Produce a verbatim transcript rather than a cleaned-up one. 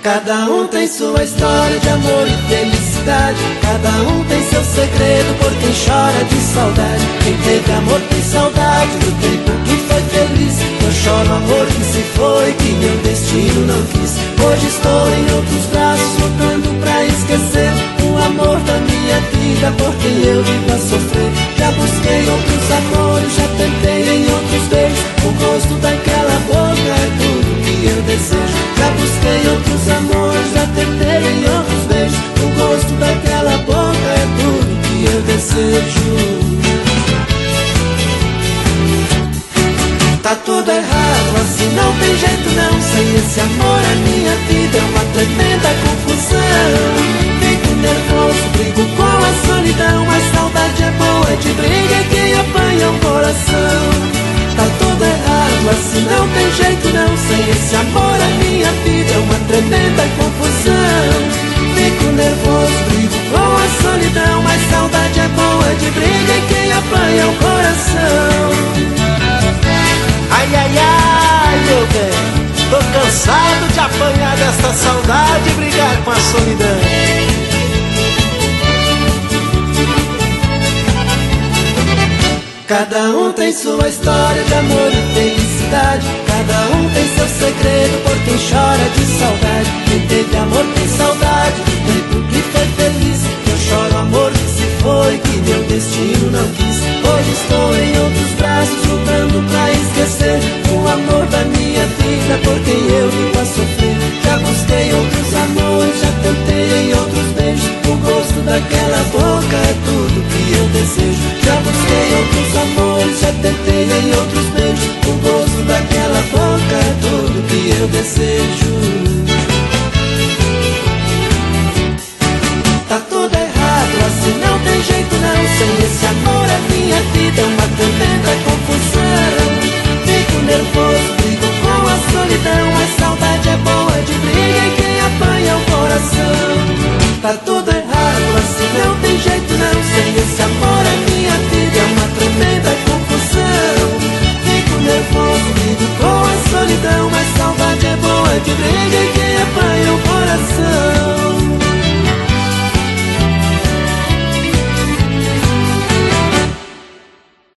Cada um tem sua história de amor e felicidade. Cada um tem seu segredo por quem chora de saudade. Quem teve amor tem saudade do tempo que foi feliz. Eu choro amor que se foi, que meu destino não quis. Hoje estou em outros braços lutando pra esquecer o amor da minha vida por quem eu vivo a sofrer. Já busquei outros amores, já tentei em outros beijos. O gosto daquela boca é tudo que eu desejo. Já busquei outros amores, já tentei em outros beijos. O gosto daquela boca é tudo que eu desejo. Tá tudo errado, assim não tem jeito não. Sem esse amor a minha vida é uma tremenda confusão. Fico nervoso, brigo com a solidão. Mas saudade é boa, de briga é quem apanha o coração. Tá tudo errado, assim não tem jeito não. Sem esse amor a minha vida é uma tremenda confusão. Fico nervoso, brigo com a solidão. Mas saudade é boa, de briga é quem apanha o coração. Ai, ai, ai, meu bem, tô cansado de apanhar desta saudade e brigar com a solidão. Cada um tem sua história de amor e felicidade. Cada um tem seu segredo por quem chora de saudade. Quem teve amor tem saudade do tempo que foi feliz. Eu choro amor que se foi, que meu destino não quis. Hoje estou em outros braços lutando pra esquecer o amor da minha vida por quem eu vivo a sofrer. Já busquei outros amores, já tentei em outros beijos. O gosto daquela boca é tudo que eu desejo. Já busquei outros amores, já tentei em outros beijos. O gosto daquela boca é tudo que eu desejo. Tá tudo errado, assim não tem jeito não. Sem esse amor a minha vida é uma tremenda confusão. Fico nervoso, brigo com a solidão. A saudade é boa, de briga e quem apanha o coração. Tá tudo